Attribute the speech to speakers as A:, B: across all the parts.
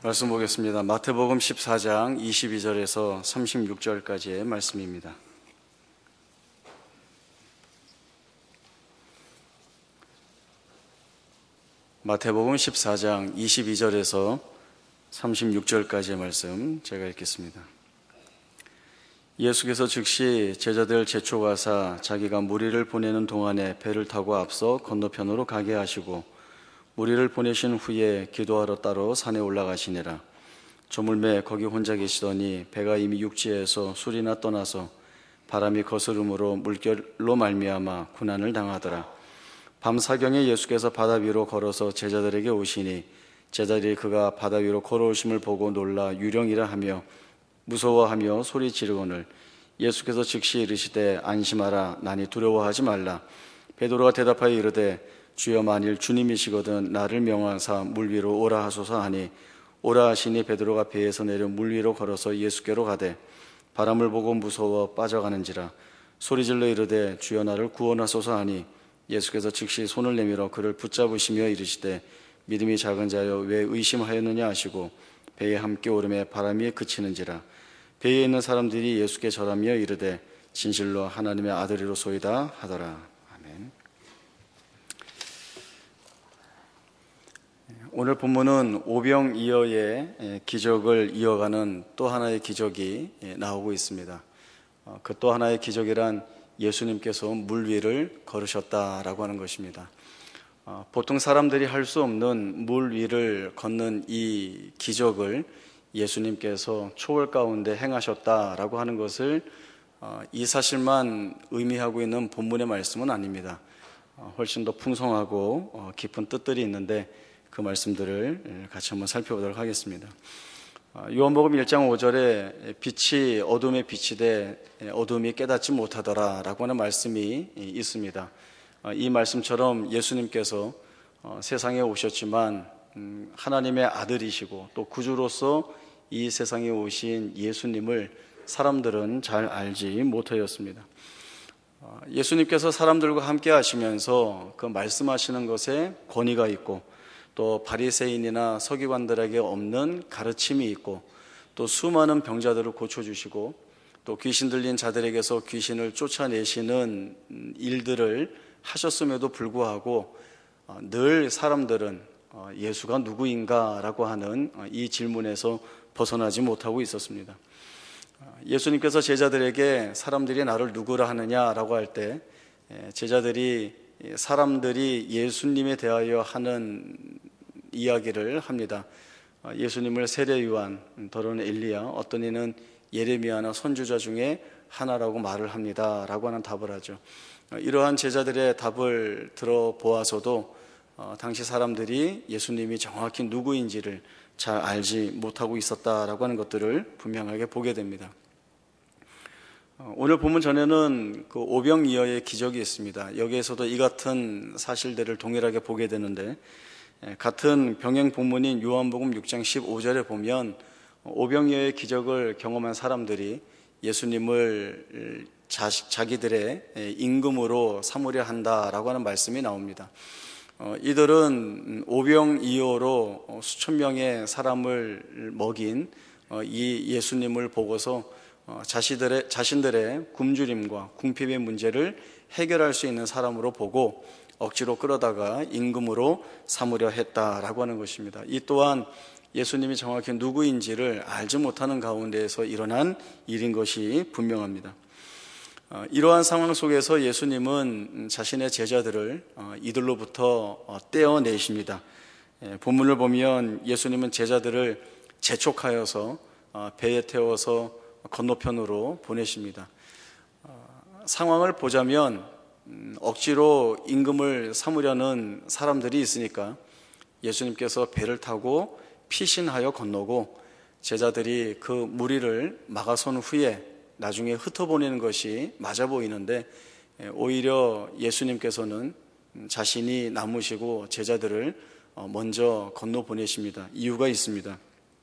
A: 말씀 보겠습니다. 마태복음 14장 22절에서 36절까지의 말씀입니다. 마태복음 14장 22절에서 36절까지의 말씀 제가 읽겠습니다. 예수께서 즉시 제자들 제초가사 자기가 무리를 보내는 동안에 배를 타고 앞서 건너편으로 가게 하시고 무리를 보내신 후에 기도하러 따로 산에 올라가시니라. 저물매 거기 혼자 계시더니 배가 이미 육지에서 술이나 떠나서 바람이 거스름으로 물결로 말미암아 군한을 당하더라. 밤사경에 예수께서 바다 위로 걸어서 제자들에게 오시니 제자들이 그가 바다 위로 걸어오심을 보고 놀라 유령이라 하며 무서워하며 소리 지르거늘 예수께서 즉시 이르시되 안심하라 나니 두려워하지 말라. 베드로가 대답하여 이르되 주여 만일 주님이시거든 나를 명하사 물 위로 오라 하소서 하니 오라 하시니 베드로가 배에서 내려 물 위로 걸어서 예수께로 가되 바람을 보고 무서워 빠져가는지라 소리질러 이르되 주여 나를 구원하소서 하니 예수께서 즉시 손을 내밀어 그를 붙잡으시며 이르시되 믿음이 작은 자여 왜 의심하였느냐 하시고 배에 함께 오름에 바람이 그치는지라. 배에 있는 사람들이 예수께 절하며 이르되 진실로 하나님의 아들이로소이다 하더라. 아멘. 오늘 본문은 오병이어의 기적을 이어가는 또 하나의 기적이 나오고 있습니다. 그 또 하나의 기적이란 예수님께서 물 위를 걸으셨다라고 하는 것입니다. 보통 사람들이 할 수 없는 물 위를 걷는 이 기적을 예수님께서 초월 가운데 행하셨다라고 하는 것을 이 사실만 의미하고 있는 본문의 말씀은 아닙니다. 훨씬 더 풍성하고 깊은 뜻들이 있는데 그 말씀들을 같이 한번 살펴보도록 하겠습니다. 요한복음 1장 5절에 빛이 어둠에 비치되 어둠이 깨닫지 못하더라 라고 하는 말씀이 있습니다. 이 말씀처럼 예수님께서 세상에 오셨지만 하나님의 아들이시고 또 구주로서 이 세상에 오신 예수님을 사람들은 잘 알지 못하였습니다. 예수님께서 사람들과 함께 하시면서 그 말씀하시는 것에 권위가 있고 또 바리새인이나 서기관들에게 없는 가르침이 있고 또 수많은 병자들을 고쳐주시고 또 귀신 들린 자들에게서 귀신을 쫓아내시는 일들을 하셨음에도 불구하고 늘 사람들은 예수가 누구인가 라고 하는 이 질문에서 벗어나지 못하고 있었습니다. 예수님께서 제자들에게 사람들이 나를 누구라 하느냐라고 할 때 제자들이 사람들이 예수님에 대하여 하는 이야기를 합니다. 예수님을 세례 요한, 더러는 엘리야, 어떤 이는 예레미야나 선지자 중에 하나라고 말을 합니다 라고 하는 답을 하죠. 이러한 제자들의 답을 들어보아서도 당시 사람들이 예수님이 정확히 누구인지를 잘 알지 못하고 있었다라고 하는 것들을 분명하게 보게 됩니다. 오늘 본문 전에는 그 오병이어의 기적이 있습니다. 여기에서도 이 같은 사실들을 동일하게 보게 되는데 같은 병행 본문인 요한복음 6장 15절에 보면 오병이어의 기적을 경험한 사람들이 예수님을 자기들의 임금으로 삼으려 한다라고 하는 말씀이 나옵니다. 이들은 오병이어로 수천 명의 사람을 먹인 이 예수님을 보고서 자신들의 굶주림과 궁핍의 문제를 해결할 수 있는 사람으로 보고 억지로 끌어다가 임금으로 삼으려 했다라고 하는 것입니다. 이 또한 예수님이 정확히 누구인지를 알지 못하는 가운데에서 일어난 일인 것이 분명합니다. 이러한 상황 속에서 예수님은 자신의 제자들을 이들로부터 떼어내십니다. 본문을 보면 예수님은 제자들을 재촉하여서 배에 태워서 건너편으로 보내십니다. 상황을 보자면 억지로 임금을 삼으려는 사람들이 있으니까 예수님께서 배를 타고 피신하여 건너고 제자들이 그 무리를 막아선 후에 나중에 흩어보내는 것이 맞아 보이는데 오히려 예수님께서는 자신이 남으시고 제자들을 먼저 건너보내십니다. 이유가 있습니다.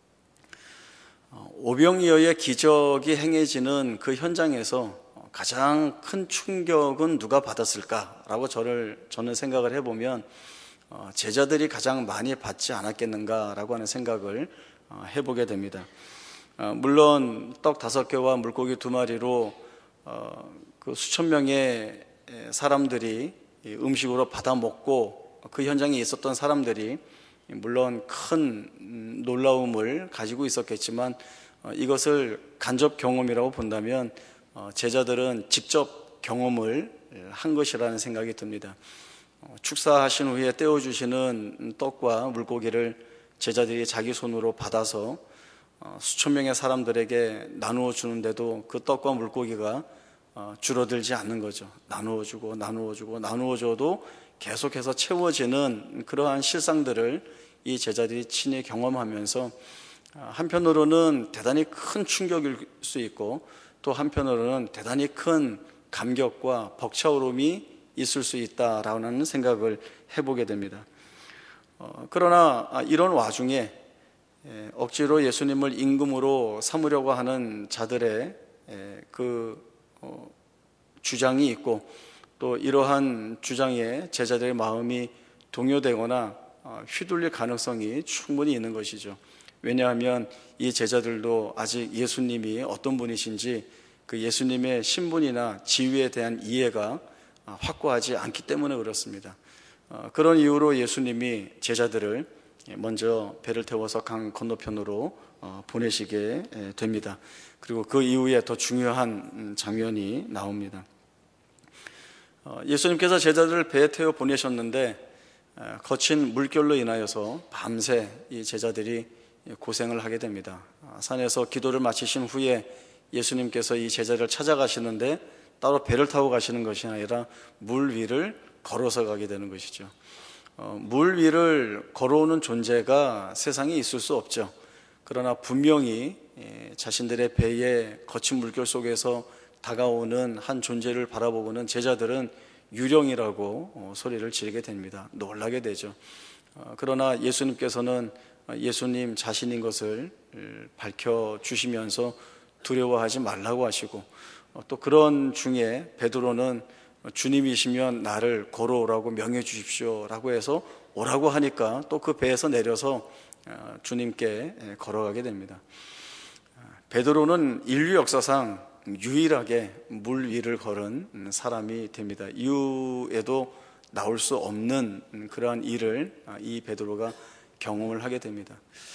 A: 오병이어의 기적이 행해지는 그 현장에서 가장 큰 충격은 누가 받았을까라고 저는 생각을 해보면 제자들이 가장 많이 받지 않았겠는가라고 하는 생각을 해보게 됩니다. 물론 떡 5개와 물고기 2마리로 그 수천 명의 사람들이 음식으로 받아 먹고 그 현장에 있었던 사람들이 물론 큰 놀라움을 가지고 있었겠지만 이것을 간접 경험이라고 본다면 제자들은 직접 경험을 한 것이라는 생각이 듭니다. 축사하신 후에 떼어주시는 떡과 물고기를 제자들이 자기 손으로 받아서 수천 명의 사람들에게 나누어 주는데도 그 떡과 물고기가 줄어들지 않는 거죠. 나누어 줘도 계속해서 채워지는 그러한 실상들을 이 제자들이 친히 경험하면서 한편으로는 대단히 큰 충격일 수 있고 또 한편으로는 대단히 큰 감격과 벅차오름이 있을 수 있다라는 생각을 해보게 됩니다. 그러나 이런 와중에 억지로 예수님을 임금으로 삼으려고 하는 자들의 그 주장이 있고 또 이러한 주장에 제자들의 마음이 동요되거나 휘둘릴 가능성이 충분히 있는 것이죠. 왜냐하면 이 제자들도 아직 예수님이 어떤 분이신지 그 예수님의 신분이나 지위에 대한 이해가 확고하지 않기 때문에 그렇습니다. 그런 이유로 예수님이 제자들을 먼저 배를 태워서 강 건너편으로 보내시게 됩니다. 그리고 그 이후에 더 중요한 장면이 나옵니다. 예수님께서 제자들을 배에 태워 보내셨는데 거친 물결로 인하여서 밤새 이 제자들이 고생을 하게 됩니다. 산에서 기도를 마치신 후에 예수님께서 이 제자를 찾아가시는데 따로 배를 타고 가시는 것이 아니라 물 위를 걸어서 가게 되는 것이죠. 물 위를 걸어오는 존재가 세상에 있을 수 없죠. 그러나 분명히 자신들의 배에 거친 물결 속에서 다가오는 한 존재를 바라보고는 제자들은 유령이라고 소리를 지르게 됩니다. 놀라게 되죠. 그러나 예수님께서는 예수님 자신인 것을 밝혀주시면서 두려워하지 말라고 하시고 또 그런 중에 베드로는 주님이시면 나를 걸어오라고 명해 주십시오 라고 해서 오라고 하니까 또 그 배에서 내려서 주님께 걸어가게 됩니다. 베드로는 인류 역사상 유일하게 물 위를 걸은 사람이 됩니다. 이후에도 나올 수 없는 그러한 일을 이 베드로가 경험을 하게 됩니다.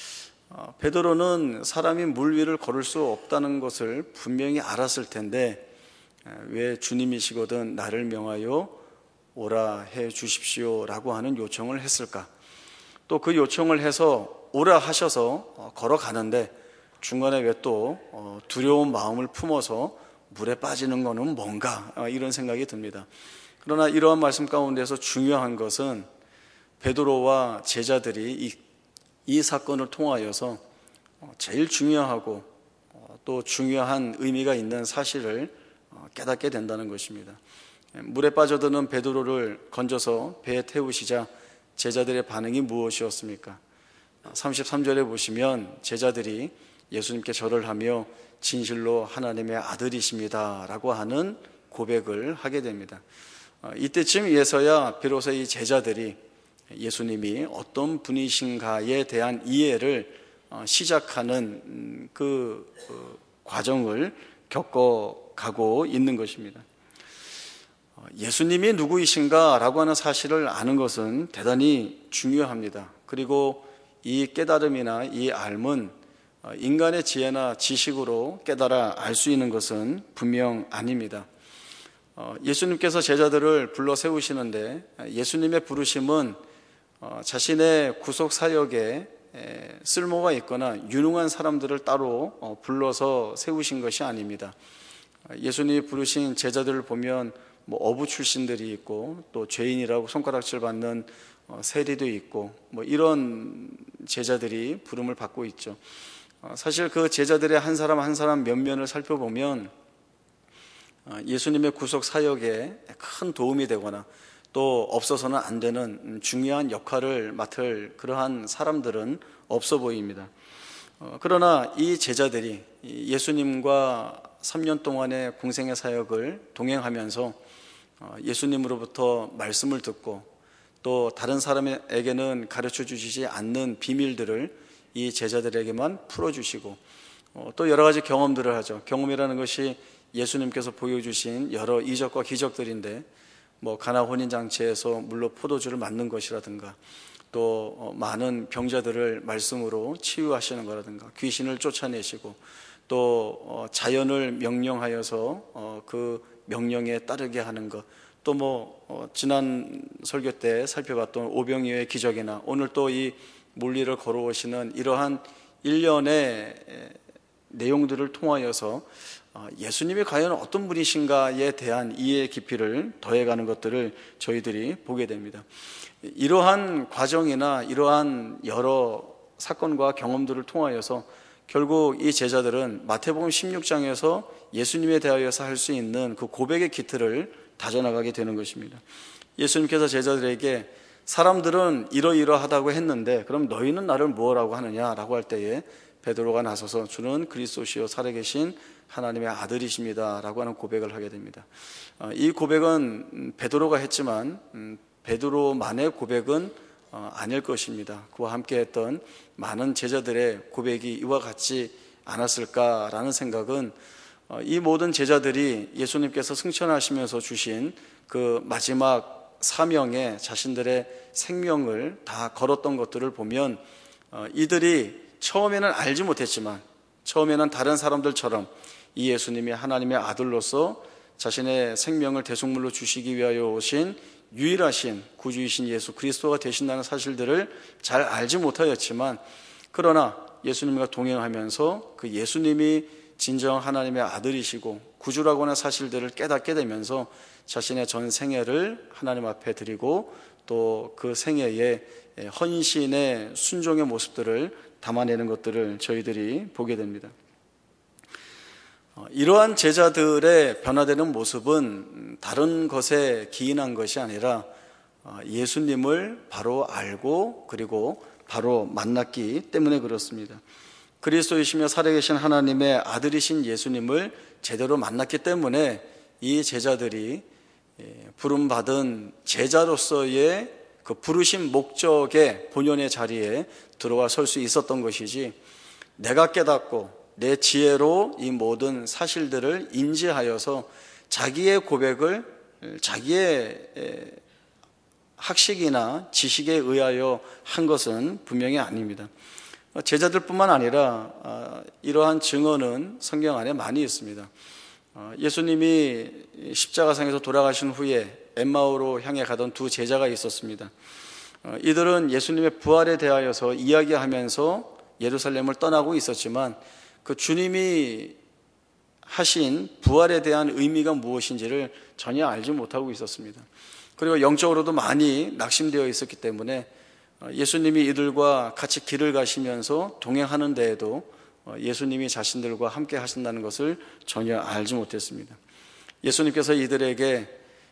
A: 베드로는 사람이 물 위를 걸을 수 없다는 것을 분명히 알았을 텐데 왜 주님이시거든 나를 명하여 오라 해 주십시오 라고 하는 요청을 했을까? 또 그 요청을 해서 오라 하셔서 걸어가는데 중간에 왜 또 두려운 마음을 품어서 물에 빠지는 것은 뭔가 이런 생각이 듭니다. 그러나 이러한 말씀 가운데서 중요한 것은 베드로와 제자들이 이 사건을 통하여서 제일 중요하고 또 중요한 의미가 있는 사실을 깨닫게 된다는 것입니다. 물에 빠져드는 베드로를 건져서 배에 태우시자 제자들의 반응이 무엇이었습니까? 33절에 보시면 제자들이 예수님께 절을 하며 진실로 하나님의 아들이십니다 라고 하는 고백을 하게 됩니다. 이때쯤에서야 비로소 이 제자들이 예수님이 어떤 분이신가에 대한 이해를 시작하는 그 과정을 겪어가고 있는 것입니다. 예수님이 누구이신가 라고 하는 사실을 아는 것은 대단히 중요합니다. 그리고 이 깨달음이나 이 알문 인간의 지혜나 지식으로 깨달아 알 수 있는 것은 분명 아닙니다. 예수님께서 제자들을 불러 세우시는데 예수님의 부르심은 자신의 구속 사역에 쓸모가 있거나 유능한 사람들을 따로 불러서 세우신 것이 아닙니다. 예수님이 부르신 제자들을 보면 어부 출신들이 있고 또 죄인이라고 손가락질 받는 세리도 있고 이런 제자들이 부름을 받고 있죠. 사실 그 제자들의 한 사람 한 사람 면면을 살펴보면 예수님의 구속 사역에 큰 도움이 되거나 또 없어서는 안 되는 중요한 역할을 맡을 그러한 사람들은 없어 보입니다. 그러나 이 제자들이 예수님과 3년 동안의 공생의 사역을 동행하면서 예수님으로부터 말씀을 듣고 또 다른 사람에게는 가르쳐 주시지 않는 비밀들을 이 제자들에게만 풀어주시고 또 여러 가지 경험들을 하죠. 경험이라는 것이 예수님께서 보여주신 여러 이적과 기적들인데 가나 혼인잔치에서 물로 포도주를 맞는 것이라든가 또 많은 병자들을 말씀으로 치유하시는 거라든가 귀신을 쫓아내시고 또 자연을 명령하여서 그 명령에 따르게 하는 것, 또 지난 설교 때 살펴봤던 오병이어의 기적이나 오늘 또 이 물리를 걸어오시는 이러한 일련의 내용들을 통하여서 예수님이 과연 어떤 분이신가에 대한 이해의 깊이를 더해가는 것들을 저희들이 보게 됩니다. 이러한 과정이나 이러한 여러 사건과 경험들을 통하여서 결국 이 제자들은 마태복음 16장에서 예수님에 대하여서 할 수 있는 그 고백의 기틀을 다져나가게 되는 것입니다. 예수님께서 제자들에게 사람들은 이러이러하다고 했는데 그럼 너희는 나를 무엇라고 하느냐라고 할 때에 베드로가 나서서 주는 그리스도시요 살아계신 하나님의 아들이십니다 라고 하는 고백을 하게 됩니다. 이 고백은 베드로가 했지만 베드로만의 고백은 아닐 것입니다. 그와 함께 했던 많은 제자들의 고백이 이와 같지 않았을까라는 생각은 이 모든 제자들이 예수님께서 승천하시면서 주신 그 마지막 사명에 자신들의 생명을 다 걸었던 것들을 보면 이들이 처음에는 알지 못했지만 처음에는 다른 사람들처럼 이 예수님이 하나님의 아들로서 자신의 생명을 대속물로 주시기 위하여 오신 유일하신 구주이신 예수 그리스도가 되신다는 사실들을 잘 알지 못하였지만 그러나 예수님과 동행하면서 그 예수님이 진정 하나님의 아들이시고 구주라고 하는 사실들을 깨닫게 되면서 자신의 전 생애를 하나님 앞에 드리고 또 그 생애에 헌신의 순종의 모습들을 담아내는 것들을 저희들이 보게 됩니다. 이러한 제자들의 변화되는 모습은 다른 것에 기인한 것이 아니라 예수님을 바로 알고 그리고 바로 만났기 때문에 그렇습니다. 그리스도이시며 살아계신 하나님의 아들이신 예수님을 제대로 만났기 때문에 이 제자들이 부름받은 제자로서의 그 부르신 목적의 본연의 자리에 들어와 설 수 있었던 것이지 내가 깨닫고 내 지혜로 이 모든 사실들을 인지하여서 자기의 고백을 자기의 학식이나 지식에 의하여 한 것은 분명히 아닙니다. 제자들뿐만 아니라 이러한 증언은 성경 안에 많이 있습니다. 예수님이 십자가상에서 돌아가신 후에 엠마오로 향해 가던 두 제자가 있었습니다. 이들은 예수님의 부활에 대하여서 이야기하면서 예루살렘을 떠나고 있었지만 그 주님이 하신 부활에 대한 의미가 무엇인지를 전혀 알지 못하고 있었습니다. 그리고 영적으로도 많이 낙심되어 있었기 때문에 예수님이 이들과 같이 길을 가시면서 동행하는 데에도 예수님이 자신들과 함께 하신다는 것을 전혀 알지 못했습니다. 예수님께서 이들에게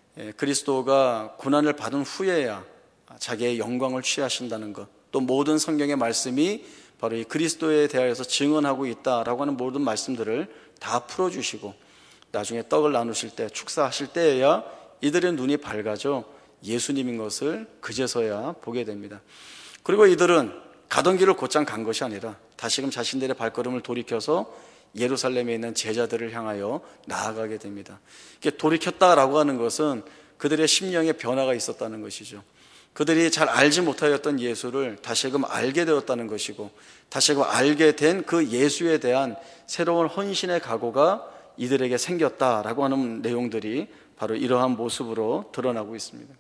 A: 그리스도가 고난을 받은 후에야 자기의 영광을 취하신다는 것, 또 모든 성경의 말씀이 바로 이 그리스도에 대하여서 증언하고 있다라고 하는 모든 말씀들을 다 풀어주시고 나중에 떡을 나누실 때 축사하실 때에야 이들의 눈이 밝아져 예수님인 것을 그제서야 보게 됩니다. 그리고 이들은 가던 길을 곧장 간 것이 아니라 다시금 자신들의 발걸음을 돌이켜서 예루살렘에 있는 제자들을 향하여 나아가게 됩니다. 이게 돌이켰다라고 하는 것은 그들의 심령의 변화가 있었다는 것이죠. 그들이 잘 알지 못하였던 예수를 다시금 알게 되었다는 것이고 다시금 알게 된 그 예수에 대한 새로운 헌신의 각오가 이들에게 생겼다라고 하는 내용들이 바로 이러한 모습으로 드러나고 있습니다.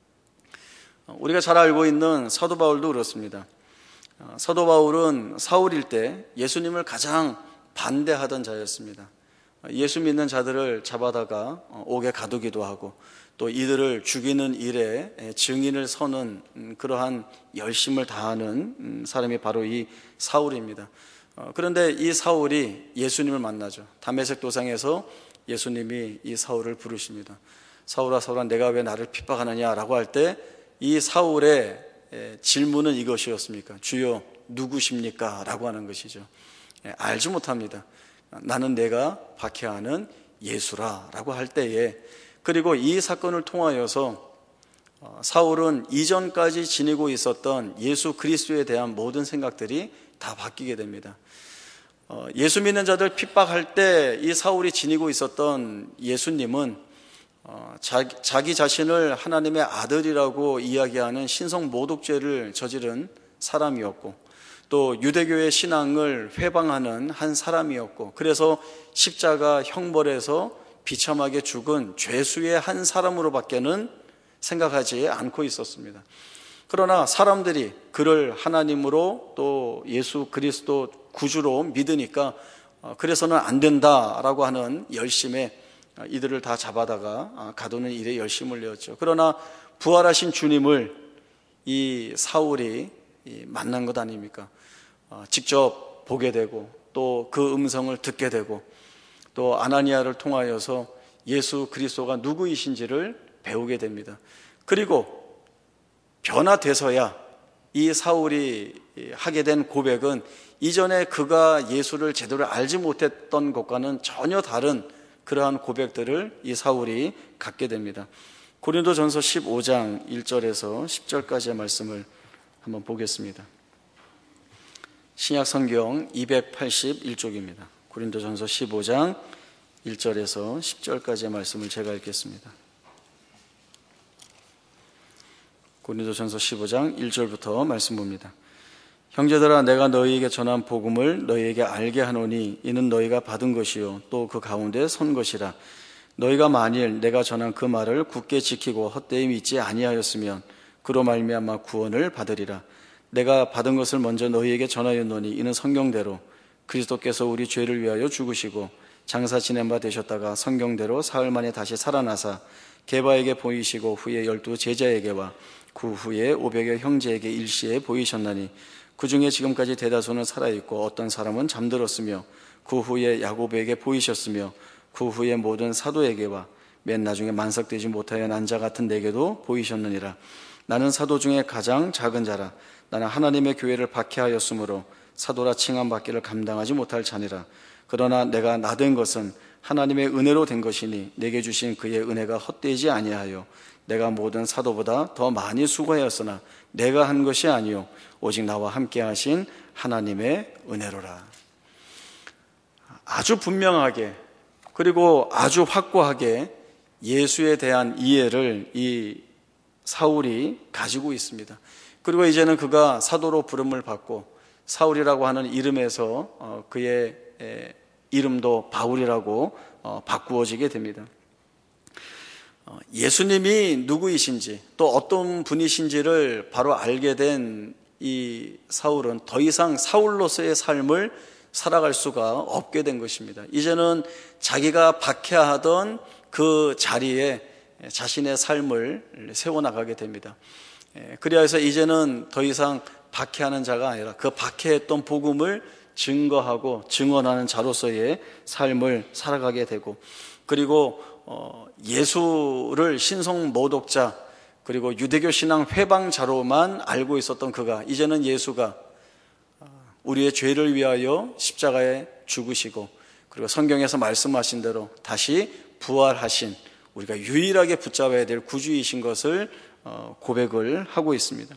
A: 우리가 잘 알고 있는 사도 바울도 그렇습니다. 사도 바울은 사울일 때 예수님을 가장 반대하던 자였습니다. 예수 믿는 자들을 잡아다가 옥에 가두기도 하고 또 이들을 죽이는 일에 증인을 서는 그러한 열심을 다하는 사람이 바로 이 사울입니다. 그런데 이 사울이 예수님을 만나죠. 다메섹 도상에서 예수님이 이 사울을 부르십니다. 사울아 사울아 내가 왜 나를 핍박하느냐라고 할 때 이 사울의 질문은 이것이었습니까? 주여 누구십니까? 라고 하는 것이죠. 알지 못합니다. 나는 내가 박해하는 예수라 라고 할 때에 그리고 이 사건을 통하여서 사울은 이전까지 지니고 있었던 예수 그리스도에 대한 모든 생각들이 다 바뀌게 됩니다. 예수 믿는 자들 핍박할 때 이 사울이 지니고 있었던 예수님은 자기 자신을 하나님의 아들이라고 이야기하는 신성 모독죄를 저지른 사람이었고, 또 유대교의 신앙을 회방하는 한 사람이었고, 그래서 십자가 형벌에서 비참하게 죽은 죄수의 한 사람으로밖에는 생각하지 않고 있었습니다. 그러나 사람들이 그를 하나님으로 또 예수 그리스도 구주로 믿으니까 그래서는 안 된다라고 하는 열심에 이들을 다 잡아다가 가두는 일에 열심을 내었죠. 그러나 부활하신 주님을 이 사울이 만난 것 아닙니까? 직접 보게 되고 또 그 음성을 듣게 되고 또 아나니아를 통하여서 예수 그리스도가 누구이신지를 배우게 됩니다. 그리고 변화돼서야 이 사울이 하게 된 고백은 이전에 그가 예수를 제대로 알지 못했던 것과는 전혀 다른 그러한 고백들을 이 사울이 갖게 됩니다. 고린도전서 15장 1절에서 10절까지의 말씀을 한번 보겠습니다. 신약 성경 281쪽입니다. 고린도전서 15장 1절에서 10절까지의 말씀을 제가 읽겠습니다. 고린도전서 15장 1절부터 말씀 봅니다. 형제들아, 내가 너희에게 전한 복음을 너희에게 알게 하노니 이는 너희가 받은 것이요 또 그 가운데 선 것이라. 너희가 만일 내가 전한 그 말을 굳게 지키고 헛되이 믿지 아니하였으면 그로 말미암아 구원을 받으리라. 내가 받은 것을 먼저 너희에게 전하였노니 이는 성경대로 그리스도께서 우리 죄를 위하여 죽으시고 장사 지낸 바 되셨다가 성경대로 사흘 만에 다시 살아나사 게바에게 보이시고 후에 12 제자에게와 그 후에 500여 형제에게 일시에 보이셨나니 그 중에 지금까지 대다수는 살아있고 어떤 사람은 잠들었으며 그 후에 야고보에게 보이셨으며 그 후에 모든 사도에게와 맨 나중에 만삭되지 못하여 난 자 같은 내게도 보이셨느니라. 나는 사도 중에 가장 작은 자라. 나는 하나님의 교회를 박해하였으므로 사도라 칭함받기를 감당하지 못할 자니라. 그러나 내가 나된 것은 하나님의 은혜로 된 것이니 내게 주신 그의 은혜가 헛되지 아니하여 내가 모든 사도보다 더 많이 수고하였으나 내가 한 것이 아니요 오직 나와 함께 하신 하나님의 은혜로라. 아주 분명하게 그리고 아주 확고하게 예수에 대한 이해를 이 사울이 가지고 있습니다. 그리고 이제는 그가 사도로 부름을 받고 사울이라고 하는 이름에서 그의 이름도 바울이라고 바꾸어지게 됩니다. 예수님이 누구이신지 또 어떤 분이신지를 바로 알게 된 이 사울은 더 이상 사울로서의 삶을 살아갈 수가 없게 된 것입니다. 이제는 자기가 박해하던 그 자리에 자신의 삶을 세워나가게 됩니다. 그리하여서 이제는 더 이상 박해하는 자가 아니라 그 박해했던 복음을 증거하고 증언하는 자로서의 삶을 살아가게 되고, 그리고 예수를 신성 모독자 그리고 유대교 신앙 회방자로만 알고 있었던 그가 이제는 예수가 우리의 죄를 위하여 십자가에 죽으시고 그리고 성경에서 말씀하신 대로 다시 부활하신 우리가 유일하게 붙잡아야 될 구주이신 것을 고백을 하고 있습니다.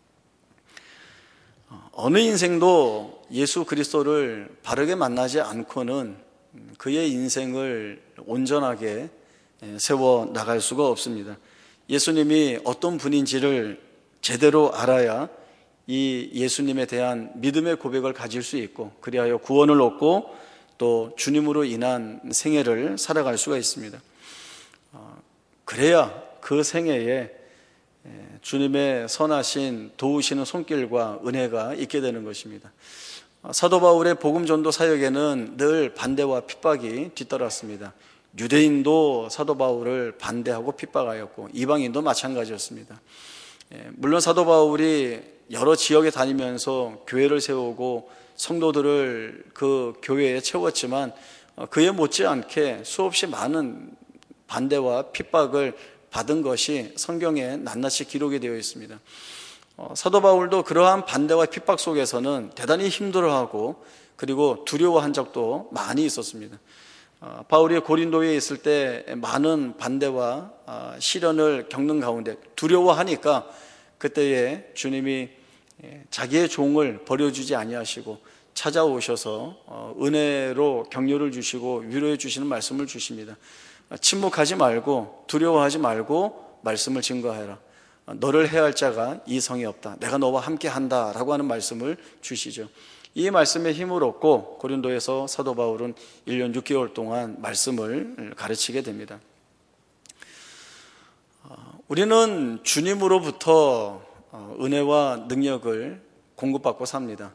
A: 어느 인생도 예수 그리스도를 바르게 만나지 않고는 그의 인생을 온전하게 세워 나갈 수가 없습니다. 예수님이 어떤 분인지를 제대로 알아야 이 예수님에 대한 믿음의 고백을 가질 수 있고 그리하여 구원을 얻고 또 주님으로 인한 생애를 살아갈 수가 있습니다. 그래야 그 생애에 주님의 선하신 도우시는 손길과 은혜가 있게 되는 것입니다. 사도 바울의 복음 전도 사역에는 늘 반대와 핍박이 뒤따랐습니다. 유대인도 사도 바울을 반대하고 핍박하였고 이방인도 마찬가지였습니다. 물론 사도 바울이 여러 지역에 다니면서 교회를 세우고 성도들을 그 교회에 채웠지만 그에 못지않게 수없이 많은 반대와 핍박을 받은 것이 성경에 낱낱이 기록이 되어 있습니다. 사도 바울도 그러한 반대와 핍박 속에서는 대단히 힘들어하고 그리고 두려워한 적도 많이 있었습니다. 바울이 고린도에 있을 때 많은 반대와 시련을 겪는 가운데 두려워하니까 그때에 주님이 자기의 종을 버려주지 아니하시고 찾아오셔서 은혜로 격려를 주시고 위로해 주시는 말씀을 주십니다. 침묵하지 말고 두려워하지 말고 말씀을 증거하라. 너를 해할 자가 이 성에 없다. 내가 너와 함께 한다 라고 하는 말씀을 주시죠. 이 말씀에 힘을 얻고 고린도에서 사도 바울은 1년 6개월 동안 말씀을 가르치게 됩니다. 우리는 주님으로부터 은혜와 능력을 공급받고 삽니다.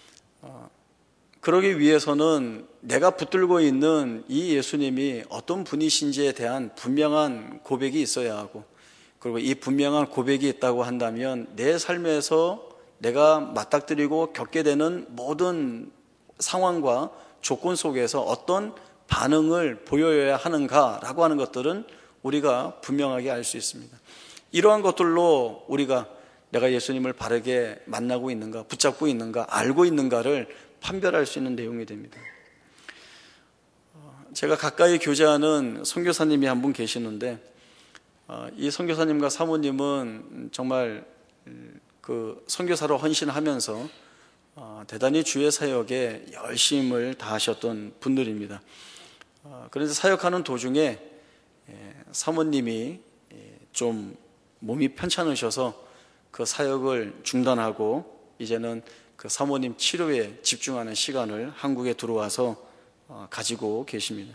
A: 그러기 위해서는 내가 붙들고 있는 이 예수님이 어떤 분이신지에 대한 분명한 고백이 있어야 하고, 그리고 이 분명한 고백이 있다고 한다면 내 삶에서 내가 맞닥뜨리고 겪게 되는 모든 상황과 조건 속에서 어떤 반응을 보여야 하는가라고 하는 것들은 우리가 분명하게 알 수 있습니다. 이러한 것들로 우리가 내가 예수님을 바르게 만나고 있는가, 붙잡고 있는가, 알고 있는가를 판별할 수 있는 내용이 됩니다. 제가 가까이 교제하는 선교사님이 한 분 계시는데, 이 선교사님과 사모님은 정말 그 선교사로 헌신하면서 대단히 주의 사역에 열심을 다하셨던 분들입니다. 그래서 사역하는 도중에 사모님이 좀 몸이 편찮으셔서 그 사역을 중단하고 이제는 그 사모님 치료에 집중하는 시간을 한국에 들어와서 가지고 계십니다.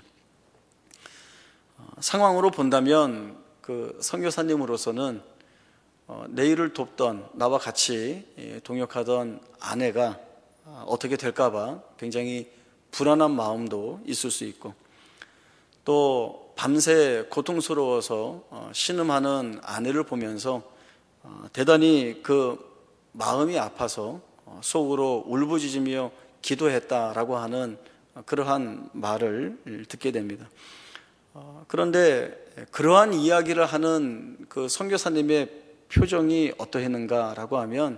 A: 상황으로 본다면 그 선교사님으로서는 내 일을 돕던 나와 같이 동역하던 아내가 어떻게 될까봐 굉장히 불안한 마음도 있을 수 있고, 또 밤새 고통스러워서 신음하는 아내를 보면서 대단히 그 마음이 아파서 속으로 울부짖으며 기도했다라고 하는 그러한 말을 듣게 됩니다. 그런데 그러한 이야기를 하는 그 선교사님의 표정이 어떠했는가라고 하면,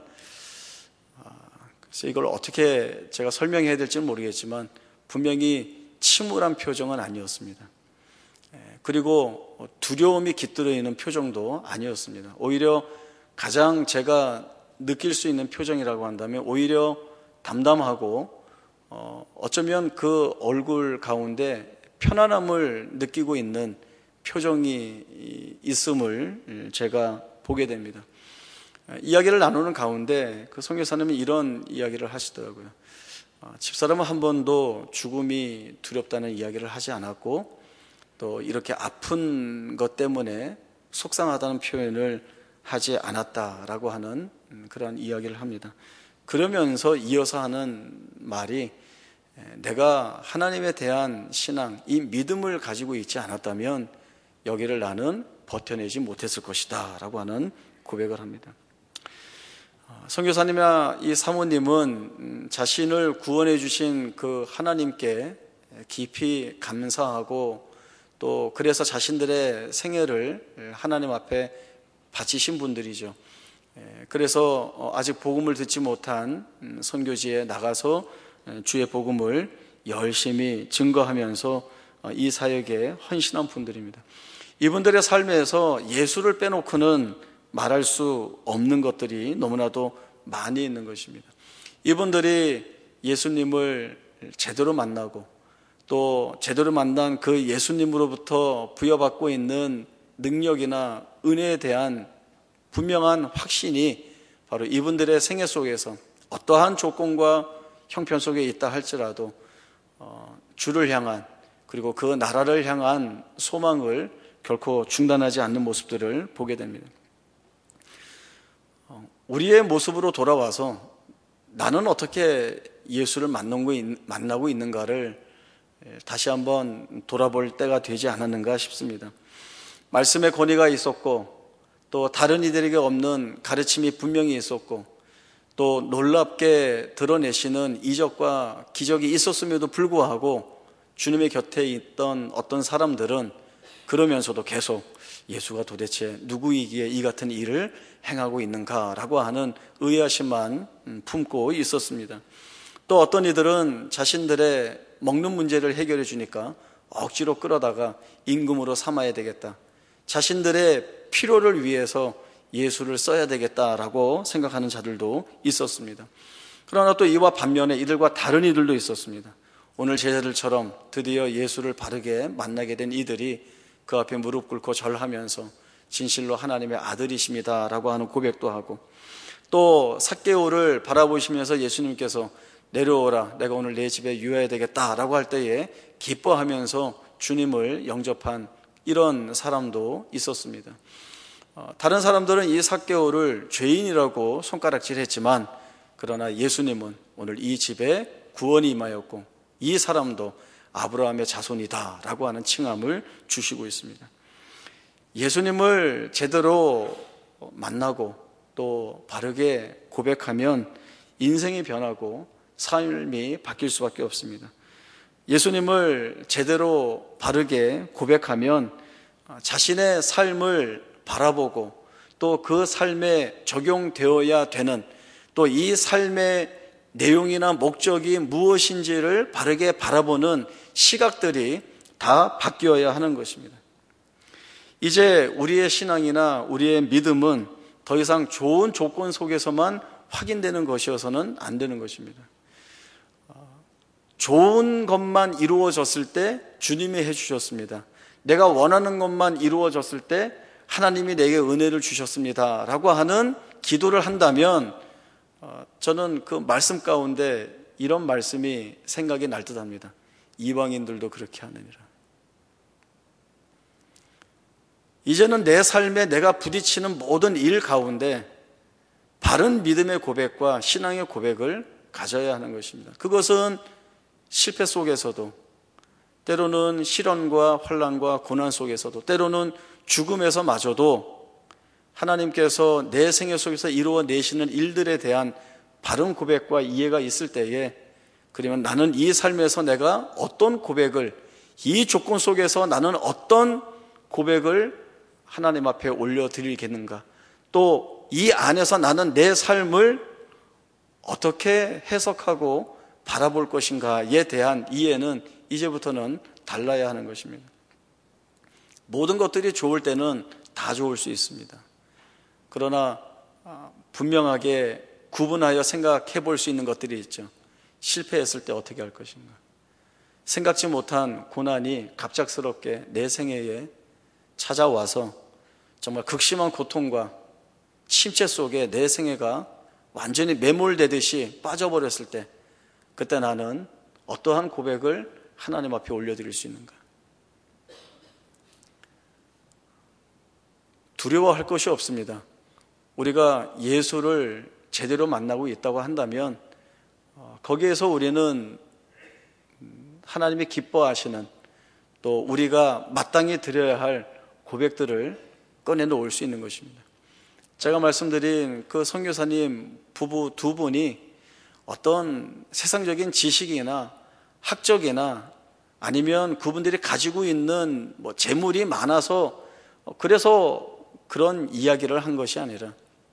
A: 그래서 이걸 어떻게 제가 설명해야 될지는 모르겠지만 분명히 침울한 표정은 아니었습니다. 그리고 두려움이 깃들어 있는 표정도 아니었습니다. 오히려 가장 제가 느낄 수 있는 표정이라고 한다면 오히려 담담하고 어쩌면 그 얼굴 가운데 편안함을 느끼고 있는 표정이 있음을 제가 보게 됩니다. 이야기를 나누는 가운데 그 선교사님이 이런 이야기를 하시더라고요. 집사람은 한 번도 죽음이 두렵다는 이야기를 하지 않았고, 또 이렇게 아픈 것 때문에 속상하다는 표현을 하지 않았다라고 하는 그런 이야기를 합니다. 그러면서 이어서 하는 말이, 내가 하나님에 대한 신앙, 이 믿음을 가지고 있지 않았다면 여기를 나는 버텨내지 못했을 것이다 라고 하는 고백을 합니다. 선교사님이나 이 사모님은 자신을 구원해 주신 그 하나님께 깊이 감사하고, 또 그래서 자신들의 생애를 하나님 앞에 바치신 분들이죠. 그래서 아직 복음을 듣지 못한 선교지에 나가서 주의 복음을 열심히 증거하면서 이 사역에 헌신한 분들입니다. 이분들의 삶에서 예수를 빼놓고는 말할 수 없는 것들이 너무나도 많이 있는 것입니다. 이분들이 예수님을 제대로 만나고, 또 제대로 만난 그 예수님으로부터 부여받고 있는 능력이나 은혜에 대한 분명한 확신이 바로 이분들의 생애 속에서 어떠한 조건과 형편 속에 있다 할지라도 주를 향한, 그리고 그 나라를 향한 소망을 결코 중단하지 않는 모습들을 보게 됩니다. 우리의 모습으로 돌아와서 나는 어떻게 예수를 만나고 있는가를 다시 한번 돌아볼 때가 되지 않았는가 싶습니다. 말씀의 권위가 있었고, 또 다른 이들에게 없는 가르침이 분명히 있었고, 또 놀랍게 드러내시는 이적과 기적이 있었음에도 불구하고 주님의 곁에 있던 어떤 사람들은 그러면서도 계속 예수가 도대체 누구이기에 이 같은 일을 행하고 있는가라고 하는 의아심만 품고 있었습니다. 또 어떤 이들은 자신들의 먹는 문제를 해결해 주니까 억지로 끌어다가 임금으로 삼아야 되겠다, 자신들의 필요를 위해서 예수를 써야 되겠다라고 생각하는 자들도 있었습니다. 그러나 또 이와 반면에 이들과 다른 이들도 있었습니다. 오늘 제자들처럼 드디어 예수를 바르게 만나게 된 이들이 그 앞에 무릎 꿇고 절하면서 진실로 하나님의 아들이십니다 라고 하는 고백도 하고, 또 삭개오를 바라보시면서 예수님께서 내려오라, 내가 오늘 내 집에 유해야 되겠다 라고 할 때에 기뻐하면서 주님을 영접한 이런 사람도 있었습니다. 다른 사람들은 이 삭개오를 죄인이라고 손가락질했지만, 그러나 예수님은 오늘 이 집에 구원이 임하였고 이 사람도 아브라함의 자손이다 라고 하는 칭함을 주시고 있습니다. 예수님을 제대로 만나고 또 바르게 고백하면 인생이 변하고 삶이 바뀔 수밖에 없습니다. 예수님을 제대로 바르게 고백하면 자신의 삶을 바라보고 또 그 삶에 적용되어야 되는, 또 이 삶의 내용이나 목적이 무엇인지를 바르게 바라보는 시각들이 다 바뀌어야 하는 것입니다. 이제 우리의 신앙이나 우리의 믿음은 더 이상 좋은 조건 속에서만 확인되는 것이어서는 안 되는 것입니다. 좋은 것만 이루어졌을 때 주님이 해주셨습니다. 내가 원하는 것만 이루어졌을 때 하나님이 내게 은혜를 주셨습니다 라고 하는 기도를 한다면, 저는 그 말씀 가운데 이런 말씀이 생각이 날 듯합니다. 이방인들도 그렇게 하느니라. 이제는 내 삶에 내가 부딪히는 모든 일 가운데 바른 믿음의 고백과 신앙의 고백을 가져야 하는 것입니다. 그것은 실패 속에서도, 때로는 시련과 환난과 고난 속에서도, 때로는 죽음에서마저도 하나님께서 내 생애 속에서 이루어내시는 일들에 대한 바른 고백과 이해가 있을 때에, 그러면 나는 이 삶에서 내가 어떤 고백을, 이 조건 속에서 나는 어떤 고백을 하나님 앞에 올려드리겠는가, 또 이 안에서 나는 내 삶을 어떻게 해석하고 바라볼 것인가에 대한 이해는 이제부터는 달라야 하는 것입니다. 모든 것들이 좋을 때는 다 좋을 수 있습니다. 그러나 분명하게 구분하여 생각해 볼 수 있는 것들이 있죠. 실패했을 때 어떻게 할 것인가, 생각지 못한 고난이 갑작스럽게 내 생애에 찾아와서 정말 극심한 고통과 침체 속에 내 생애가 완전히 매몰되듯이 빠져버렸을 때, 그때 나는 어떠한 고백을 하나님 앞에 올려드릴 수 있는가? 두려워할 것이 없습니다. 우리가 예수를 제대로 만나고 있다고 한다면 거기에서 우리는 하나님이 기뻐하시는, 또 우리가 마땅히 드려야 할 고백들을 꺼내놓을 수 있는 것입니다. 제가 말씀드린 그 선교사님 부부 두 분이 어떤 세상적인 지식이나 학적이나 아니면 그분들이 가지고 있는 재물이 많아서 그래서 그런 이야기를 한 것이 아니라,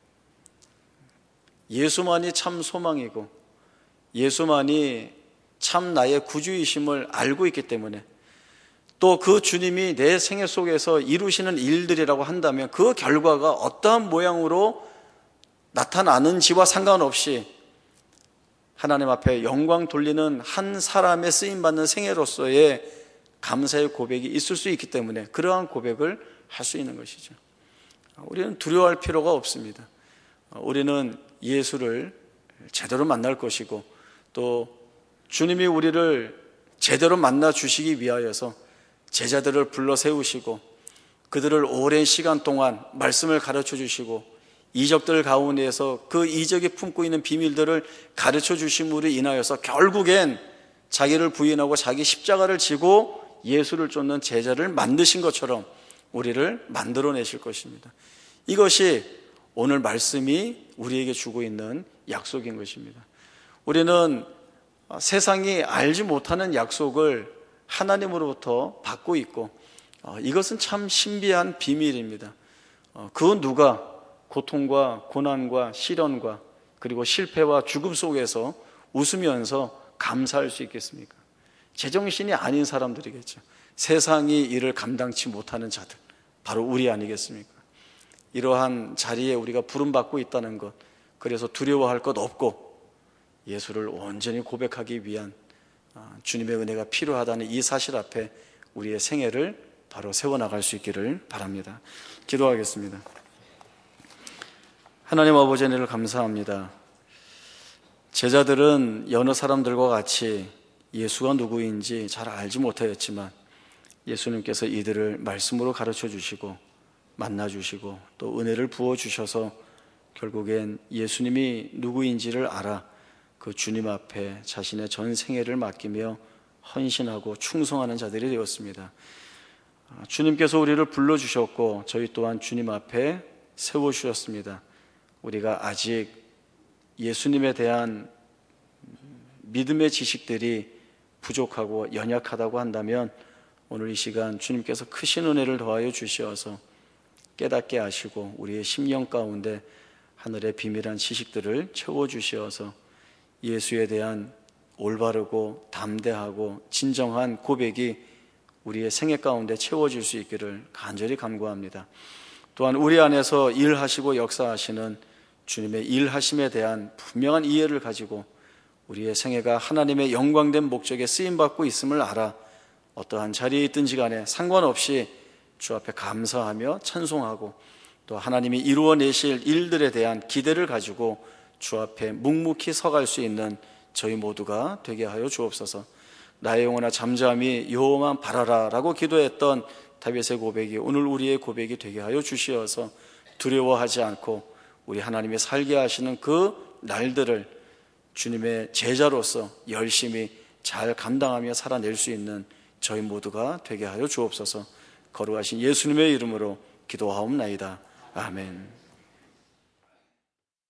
A: 예수만이 참 소망이고 예수만이 참 나의 구주이심을 알고 있기 때문에, 또 그 주님이 내 생애 속에서 이루시는 일들이라고 한다면 그 결과가 어떠한 모양으로 나타나는지와 상관없이 하나님 앞에 영광 돌리는 한 사람의 쓰임받는 생애로서의 감사의 고백이 있을 수 있기 때문에 그러한 고백을 할 수 있는 것이죠. 우리는 두려워할 필요가 없습니다. 우리는 예수를 제대로 만날 것이고, 또 주님이 우리를 제대로 만나 주시기 위하여서 제자들을 불러 세우시고 그들을 오랜 시간 동안 말씀을 가르쳐 주시고 이적들 가운데에서 그 이적이 품고 있는 비밀들을 가르쳐 주심으로 인하여서 결국엔 자기를 부인하고 자기 십자가를 지고 예수를 쫓는 제자를 만드신 것처럼 우리를 만들어내실 것입니다. 이것이 오늘 말씀이 우리에게 주고 있는 약속인 것입니다. 우리는 세상이 알지 못하는 약속을 하나님으로부터 받고 있고, 이것은 참 신비한 비밀입니다. 그 누가 고통과 고난과 시련과 그리고 실패와 죽음 속에서 웃으면서 감사할 수 있겠습니까? 제정신이 아닌 사람들이겠죠. 세상이 이를 감당치 못하는 자들, 바로 우리 아니겠습니까? 이러한 자리에 우리가 부름받고 있다는 것, 그래서 두려워할 것 없고 예수를 온전히 고백하기 위한 주님의 은혜가 필요하다는 이 사실 앞에 우리의 생애를 바로 세워나갈 수 있기를 바랍니다. 기도하겠습니다. 하나님 아버지 은혜를 감사합니다. 제자들은 여느 사람들과 같이 예수가 누구인지 잘 알지 못하였지만 예수님께서 이들을 말씀으로 가르쳐 주시고 만나 주시고 또 은혜를 부어 주셔서 결국엔 예수님이 누구인지를 알아 그 주님 앞에 자신의 전 생애를 맡기며 헌신하고 충성하는 자들이 되었습니다. 주님께서 우리를 불러주셨고 저희 또한 주님 앞에 세워주셨습니다. 우리가 아직 예수님에 대한 믿음의 지식들이 부족하고 연약하다고 한다면 오늘 이 시간 주님께서 크신 은혜를 더하여 주시어서 깨닫게 하시고 우리의 심령 가운데 하늘의 비밀한 지식들을 채워주시어서 예수에 대한 올바르고 담대하고 진정한 고백이 우리의 생애 가운데 채워질 수 있기를 간절히 간구합니다. 또한 우리 안에서 일하시고 역사하시는 주님의 일하심에 대한 분명한 이해를 가지고 우리의 생애가 하나님의 영광된 목적에 쓰임받고 있음을 알아 어떠한 자리에 있든지 간에 상관없이 주 앞에 감사하며 찬송하고 또 하나님이 이루어내실 일들에 대한 기대를 가지고 주 앞에 묵묵히 서갈 수 있는 저희 모두가 되게 하여 주옵소서. 나의 영혼아 잠잠히 여호와만 바라라 라고 기도했던 다윗의 고백이 오늘 우리의 고백이 되게 하여 주시어서 두려워하지 않고 우리 하나님이 살게 하시는 그 날들을 주님의 제자로서 열심히 잘 감당하며 살아낼 수 있는 저희 모두가 되게 하여 주옵소서. 거룩하신 예수님의 이름으로 기도하옵나이다. 아멘.